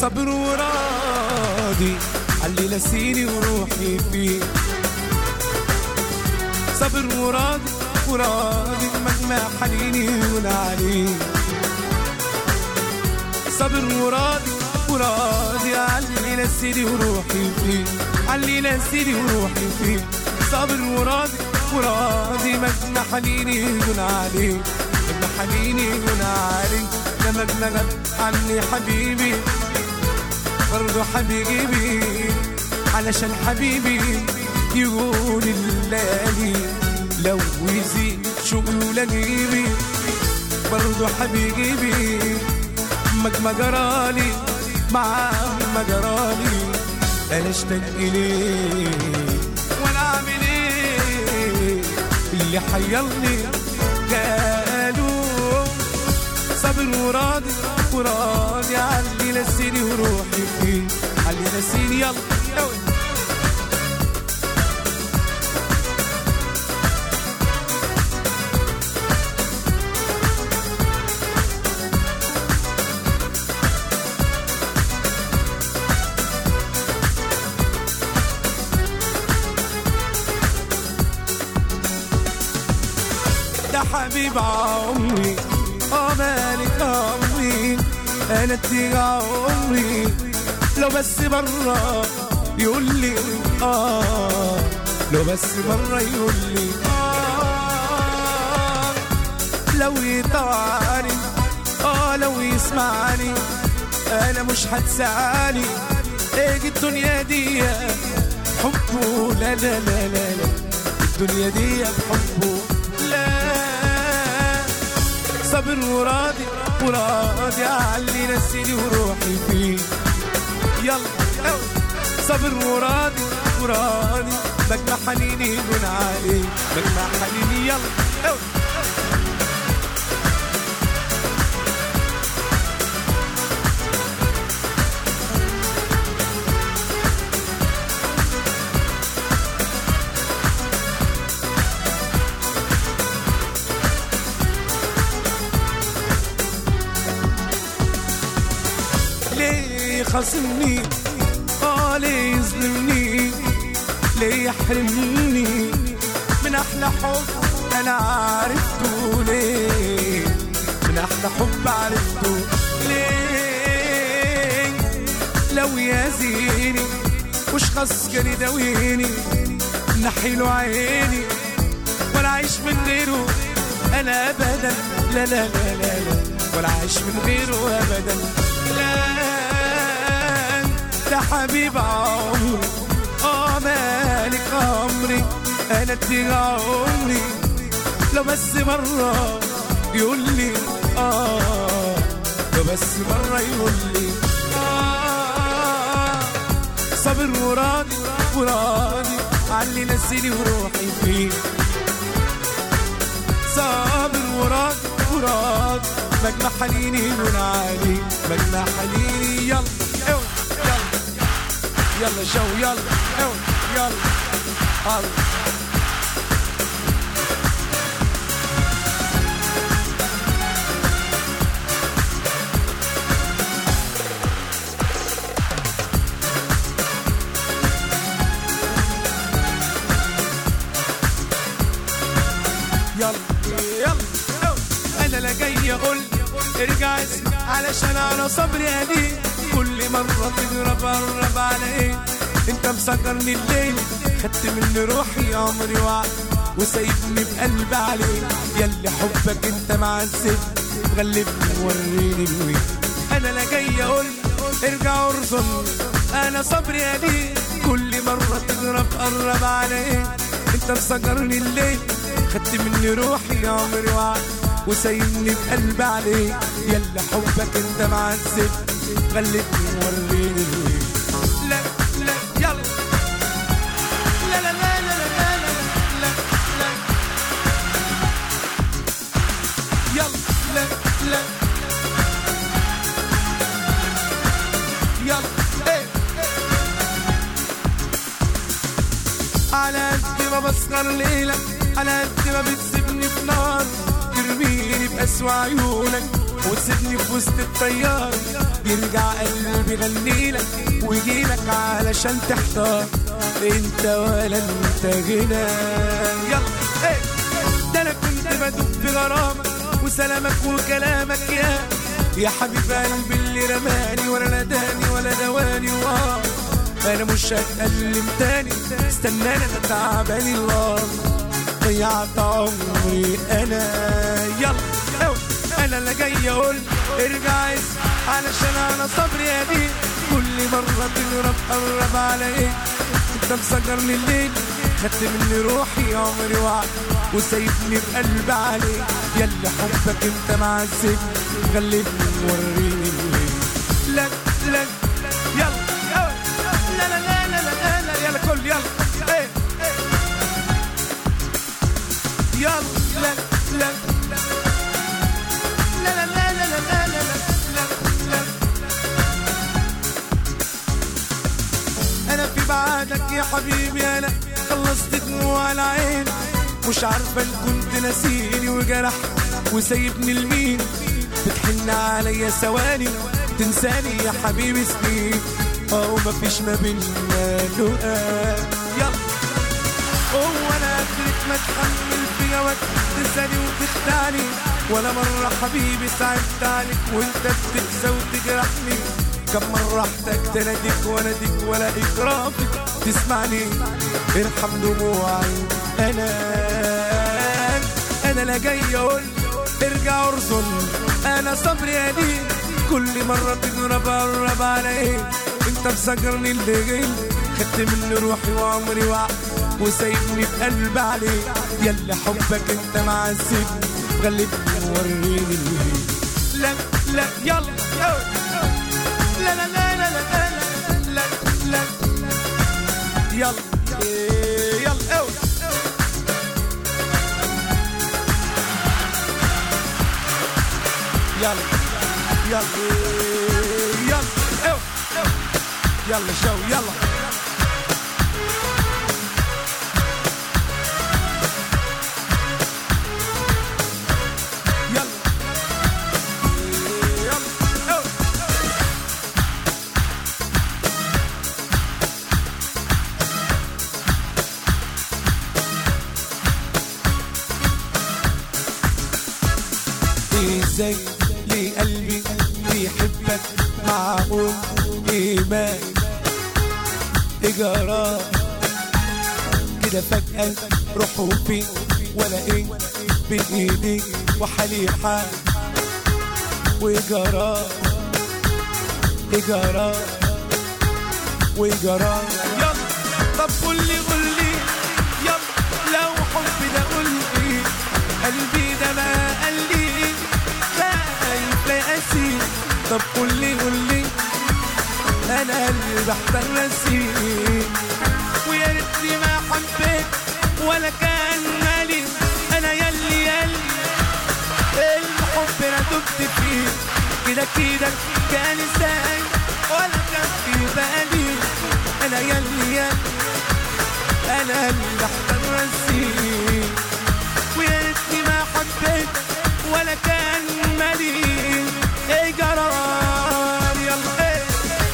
صبر وراضي علي نسيني وروحي فيه. صبر وراضي وراضي مهما حنيني ونعليه. صبر وراضي وراضي علي نسيني وروحي فيه. علي نسيني وروحي فيه. صبر وراضي وراضي مهما حنيني ونعليه. مهما حنيني ونعليه. لما بنغب عني حبيبي برضو حبيبي علشان حبيبي يقول الليالي لو يزيد شغله لجيبي برضو حبيبي ما جرالي معاه ما جرالي انا اشتاق اليه وانا اعمل ايه اللي حيرني قالوا صبر وراضي وراضي علي نسيني وروحي فيه. علي نسيني يلا ده حبيب عمري مالك عمري انا اديك عمري لو بس برا يقول لي لو بس برا يقول لي لو يطوعني لو يسمعني انا مش هتسعني ايه الدنيا دي حبه لا لا لا لا لا الدنيا دي بحبه لا. صبر وراضي وراضي علي نسيني وروحي فيه. يلا صبر وراضي وراضي بجمع حنيني من عليه. بجمع حنيني يلا ليه خاصمني ليه يظلمني ليه يحرمني من احلى حب انا عرفته. ليه من احلى حب عرفته. ليه لو يزيني وش خاص كان يداويني نحيله عيني ولا عايش من غيره انا ابدا. لا لا لا لا لا ولا عايش من غيره ابدا. لا ده حبيب عمري مالك عمري انا اديك عمري لو بس مرة يقول لي لو بس مرة يقول لي صبر وراضي وراضي علي نسيني وروحي فيه. صابر وراضي وراضي مجمع حنيني من علي. مجمع حنيني يلا يلا شو يلا يلا يلا انا لا جاي اقول ارجع اسمع علشان انا صبري قليل. كل مرة تضرب قرب على ايه انت مسكرني الليل. خدت مني روحي عمري وعد وسايبني بقلبي عليك. ياللي حبك انت معذب غلبني ووريني الويل. انا لا جاي اقول ارجع ارزم انا صبري قليل. كل مرة تضرب قرب على ايه انت مسكرني الليل. خدت مني روحي عمري وعد وسايبني بقلبي عليك. ياللي حبك انت معذب غلبني ووريني الويل. لا لا يلا لا لا لا لا لا لا لا يلا لا لا يلا ايه على قد ما بسهر ليلك على قد ما بتسيبني في نار ترميني بأسوأ عيونك. وتسيبني في وسط الطيار، يرجع قلبي يغنيلك ويجيلك علشان تحتار انت ولا انت غنى. يلا ايه ده انا كنت بدوب في غرامك وسلامك وكلامك يا حبيب قلبي اللي رماني ولا ناداني ولا دواني. انا مش هتكلم تاني، استناني انا تعبان الله، ضيعت عمري انا. يلا انا اللي جاي اقول ارجع اسمع علشان انا صبري قديم، كل مرة تضرب قرب على ايه انت مسجرني الليل، خدت مني روحي عمري وعد وسايبني بقلب عليك. يلا حبك انت معذبني غلبني وريني الليل. لا لا يلا لا لا لا لا لا لا يلا كل يلا ايه يلا لا لا لا لا لا لا لا لا لا لا. انا في بعدك يا حبيبي انا خلصت دموع العين، مش عارفه ان كنت ناسيني وجرح وسايبني لمين، بتحن عليا ثواني تنساني يا حبيبي سنين، مفيش ما بينا لقاء. يلا هو انا قدرت ما اتحمل في جواك تنساني وتخدعني، ولا مرة حبيبي ساعدت عليك وانت بتنسى وتجرحني، كم مرة احتاج تناديك واناديك ولا اكرافك تسمعني، ارحم دموعي انا لا جاي اقول ارجع ارسل، انا صبري قديم كل مرة تضرب قرب على ايه انت مسجرني الليل، خدت مني روحي وعمري وعد وسايبني بقلب عليك. يلا حبك انت معذبني غلبني وريني الليل. لا لا يلا لا لا لا لا لا لا لا يلا يلا يلا يلا يلا يلا شو يلا ازاي ليه قلبي بيحبك معقول ايمان اجارات كده فجأة روحه فين ولا ايه بين ايديك وحالي حال وايجارات ايجارات وايجارات. يلا طب قولي يلا لو حبي ده قولي قلبي ده ما قالي خايف لا يقاسي، طب قولي انا اللي بحتاج نسيك، ويا ريتني ما حبيت ولا كان مالي، انا يلي الحب انا دبت فيه كده كان ازاي ولا كان في بالي، انا يلي انا اللي بحتاج نسيك، ويا ريتني ما حبيت ولا كان مالي. ايه جرار يلا ايه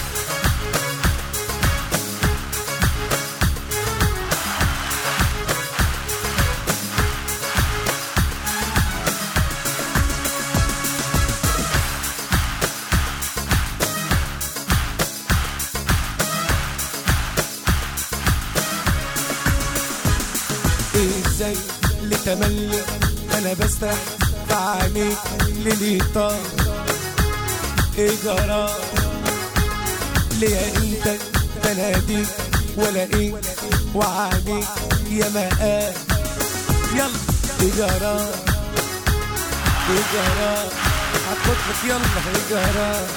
ازاي لتملي انا بسرح في عينيك ليلي طار ايجارات ليا انت بناديك ولا ايه وعانيك يا مقام. يلا ايجارات هتخطلك يلا ايجارات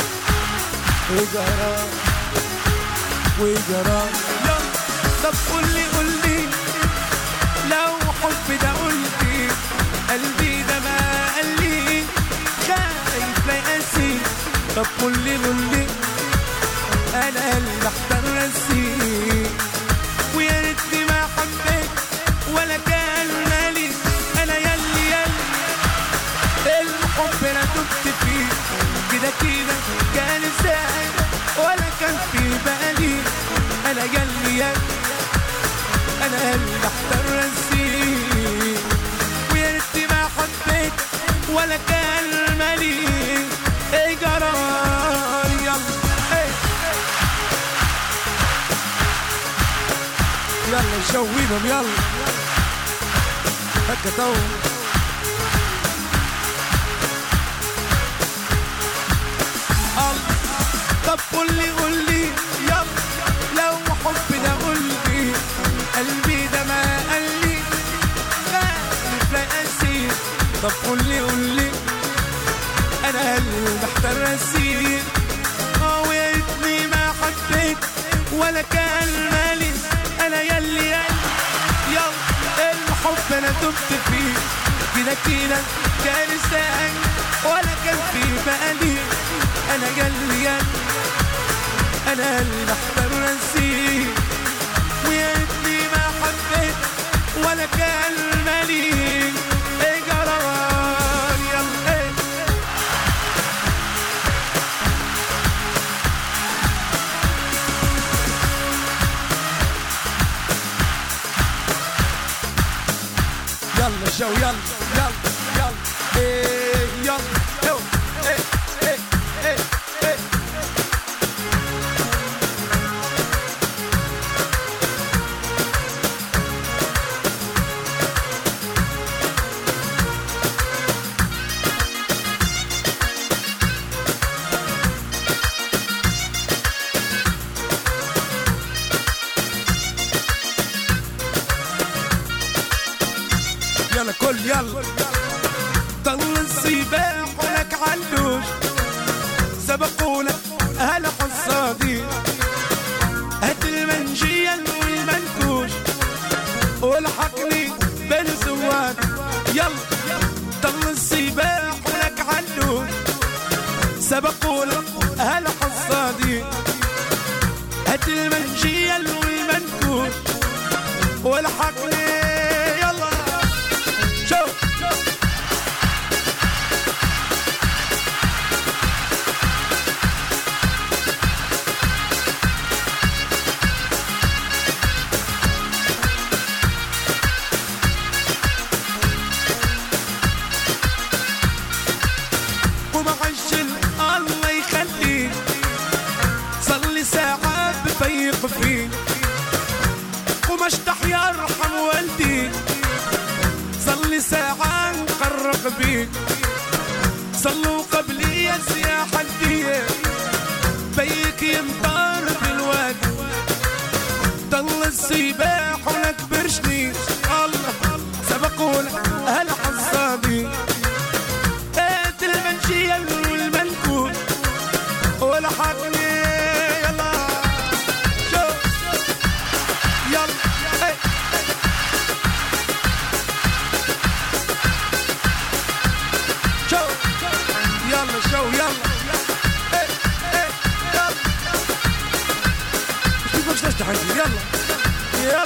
وايجارات. يلا طب قولي لو حب ده قولي قلبي ده ما قالي خايف لا يقاسي، طب قولي انا اللي بحتار نسيك، ويا ريتني ما حبيت ولا كان مالي، انا يلي الحب انا دبت قلبي احتر انسيك، ويا ريتني ما حبيت ولا كلمة ليك. ايه جرار يلا يلا نشويهم يلا هكا تو. طب قولي يلا لو حبنا قولي، قلبي ده ما قالي خايف لا أسير. طب قولي أنا قلبي احتر أسير، ويا ريتني ما حبيت ولا كلمة لي. أنا يلي يلا الحب أنا تبت فيه كده كان ساعي ولا كان في بالي. أنا يلي أنا قلبي احتر أسير، ويا ريتني ما حبيت ولا كلمة لي. ايه جرار يلا يلا شو يلا ايه يلا يلا كل يلا. ضل السباح ولك علوش، سبقونا أهل حصادين. هات المنجيل والمنكوش والحقني بين زواد. يلا ضل السباح ولك علوش، سبقونا أهل حصادين. هات المنجيل والمنكوش والحقني الله يخليك. صلي ساعات بفيق فيك ومشتح يرحم والديك. صلي ساعات مقرق بيك، صلوا قبلي يا سياح الدية بيك يمطر بالوادي. ضل السباح ولك برشني الله سبقونا أهل حصادي. هات المنشية والمنكوش والحقني يلا شو يلا ايه شو يلا شو يلا ايه يلا مش تفتح يلا يلا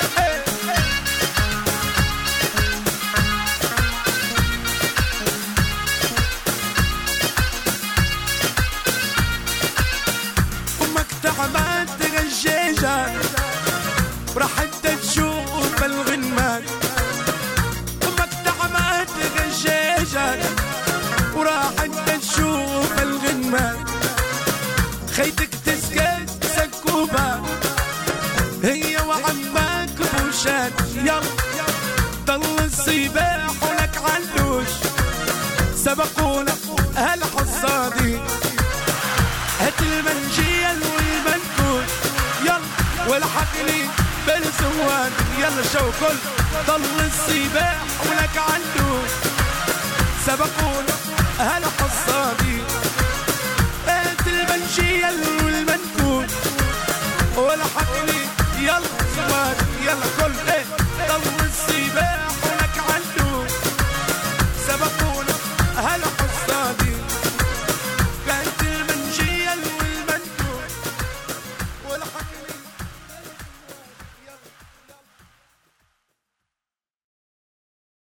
تعبت غشيشة وراحت تشوف الغنمان. أمك تعبت غشيشة وراحت تشوف الغنمان. خيتك تسكت سكوبة هي وعمك بوشان. يلا ضل السباح ولك علوش، سبقونا أهل حصادي. هات المنجيل والمنكوش يلا والحقني بالزوان. يلا شو كل ضل السباح ولك علوش، سبقونا أهل حصادي. هات المنجيل والمنكوش والحقني يلا